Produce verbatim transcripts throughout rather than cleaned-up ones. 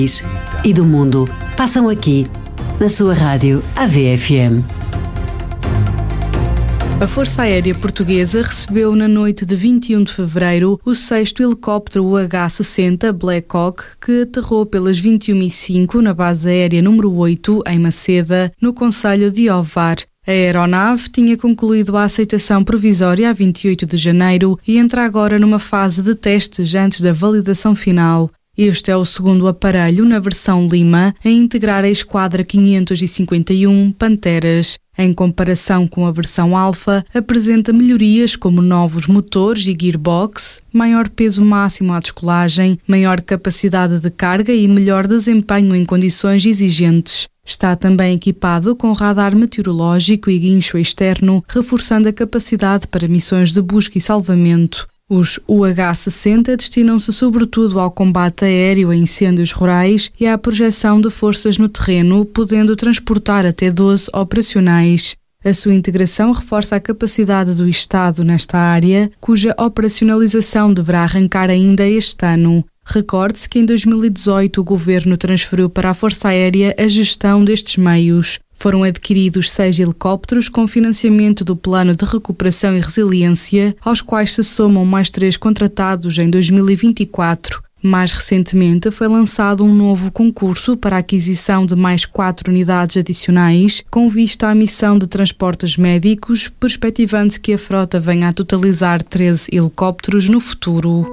e do mundo passam aqui, na sua rádio A V F M. A Força Aérea Portuguesa recebeu na noite de vinte e um de fevereiro o sexto helicóptero U H sessenta Black Hawk, que aterrou pelas vinte e uma e cinco na base aérea número oito, em Maceda, no concelho de Ovar. A aeronave tinha concluído a aceitação provisória a vinte e oito de janeiro e entra agora numa fase de testes antes da validação final. Este é o segundo aparelho na versão Lima a integrar a Esquadra quinhentos e cinquenta e um Panteras. Em comparação com a versão Alfa, apresenta melhorias como novos motores e gearbox, maior peso máximo à descolagem, maior capacidade de carga e melhor desempenho em condições exigentes. Está também equipado com radar meteorológico e guincho externo, reforçando a capacidade para missões de busca e salvamento. Os U H sessenta destinam-se sobretudo ao combate aéreo em incêndios rurais e à projeção de forças no terreno, podendo transportar até doze operacionais. A sua integração reforça a capacidade do Estado nesta área, cuja operacionalização deverá arrancar ainda este ano. Recorde-se que em dois mil e dezoito o Governo transferiu para a Força Aérea a gestão destes meios. Foram adquiridos seis helicópteros com financiamento do Plano de Recuperação e Resiliência, aos quais se somam mais três contratados em dois mil e vinte e quatro. Mais recentemente foi lançado um novo concurso para a aquisição de mais quatro unidades adicionais, com vista à missão de transportes médicos, perspectivando-se que a frota venha a totalizar treze helicópteros no futuro.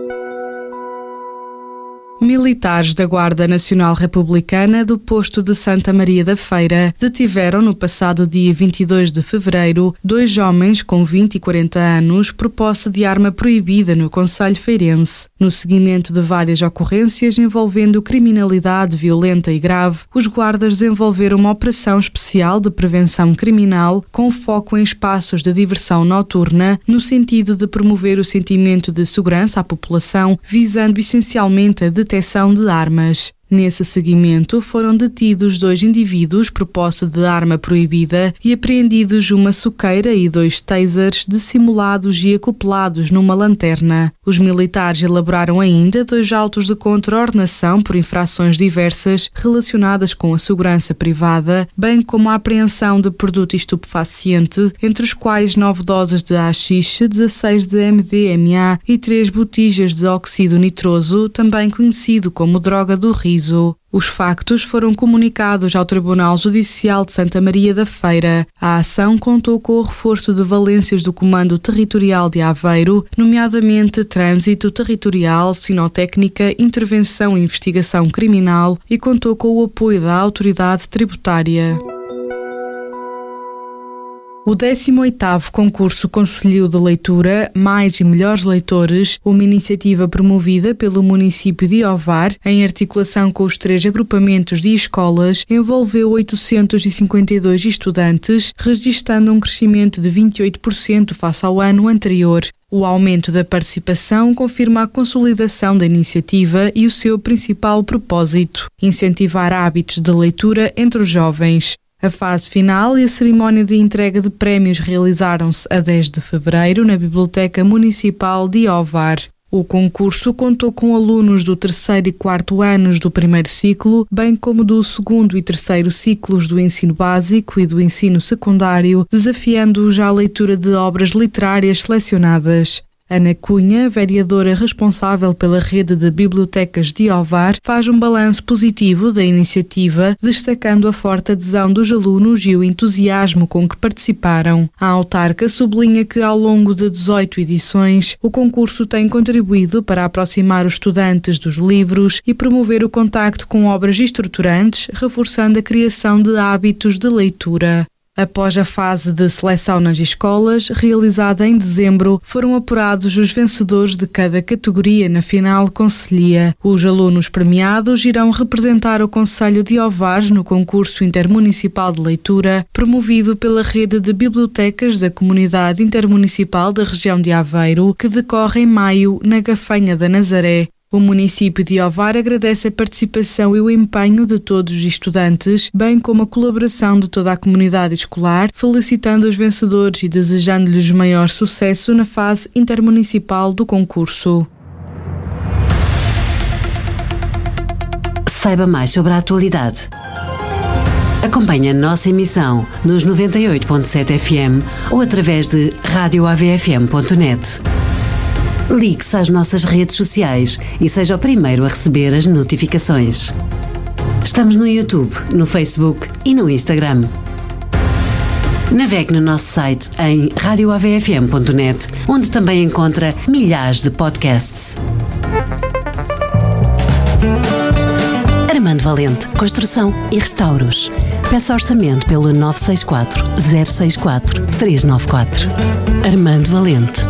Militares da Guarda Nacional Republicana do posto de Santa Maria da Feira detiveram no passado dia vinte e dois de fevereiro dois homens com vinte e quarenta anos por posse de arma proibida no concelho feirense. No seguimento de várias ocorrências envolvendo criminalidade violenta e grave, os guardas desenvolveram uma operação especial de prevenção criminal com foco em espaços de diversão noturna, no sentido de promover o sentimento de segurança à população, visando essencialmente a detecção de armas. Nesse seguimento, foram detidos dois indivíduos por posse de arma proibida e apreendidos uma soqueira e dois tasers dissimulados e acoplados numa lanterna. Os militares elaboraram ainda dois autos de contraordenação por infrações diversas relacionadas com a segurança privada, bem como a apreensão de produto estupefaciente, entre os quais nove doses de haxixe, dezasseis de M D M A e três botijas de óxido nitroso, também conhecido como droga do riso. Os factos foram comunicados ao Tribunal Judicial de Santa Maria da Feira. A ação contou com o reforço de valências do Comando Territorial de Aveiro, nomeadamente Trânsito Territorial, Sinotécnica, Intervenção e Investigação Criminal, e contou com o apoio da Autoridade Tributária. O décimo oitavo Concurso Conselhio de Leitura Mais e Melhores Leitores, uma iniciativa promovida pelo município de Ovar, em articulação com os três agrupamentos de escolas, envolveu oitocentos e cinquenta e dois estudantes, registando um crescimento de vinte e oito por cento face ao ano anterior. O aumento da participação confirma a consolidação da iniciativa e o seu principal propósito: incentivar hábitos de leitura entre os jovens. A fase final e a cerimónia de entrega de prémios realizaram-se a dez de fevereiro na Biblioteca Municipal de Ovar. O concurso contou com alunos do terceiro e quarto anos do primeiro ciclo, bem como do segundo e terceiro ciclos do ensino básico e do ensino secundário, desafiando-os à leitura de obras literárias selecionadas. Ana Cunha, vereadora responsável pela rede de bibliotecas de Ovar, faz um balanço positivo da iniciativa, destacando a forte adesão dos alunos e o entusiasmo com que participaram. A autarca sublinha que, ao longo de dezoito edições, o concurso tem contribuído para aproximar os estudantes dos livros e promover o contacto com obras estruturantes, reforçando a criação de hábitos de leitura. Após a fase de seleção nas escolas, realizada em dezembro, foram apurados os vencedores de cada categoria na final concelhia. Os alunos premiados irão representar o concelho de Ovar no concurso intermunicipal de leitura, promovido pela rede de bibliotecas da Comunidade Intermunicipal da região de Aveiro, que decorre em maio na Gafanha da Nazaré. O município de Ovar agradece a participação e o empenho de todos os estudantes, bem como a colaboração de toda a comunidade escolar, felicitando os vencedores e desejando-lhes maior sucesso na fase intermunicipal do concurso. Saiba mais sobre a atualidade. Acompanhe a nossa emissão nos noventa e oito ponto sete F M ou através de rádio A V F M ponto net. Ligue-se às nossas redes sociais e seja o primeiro a receber as notificações. Estamos no YouTube, no Facebook e no Instagram. Navegue no nosso site em rádio A V F M ponto net, onde também encontra milhares de podcasts. Armando Valente, Construção e Restauros. Peça orçamento pelo nove seis quatro, zero seis quatro, três nove quatro. Armando Valente.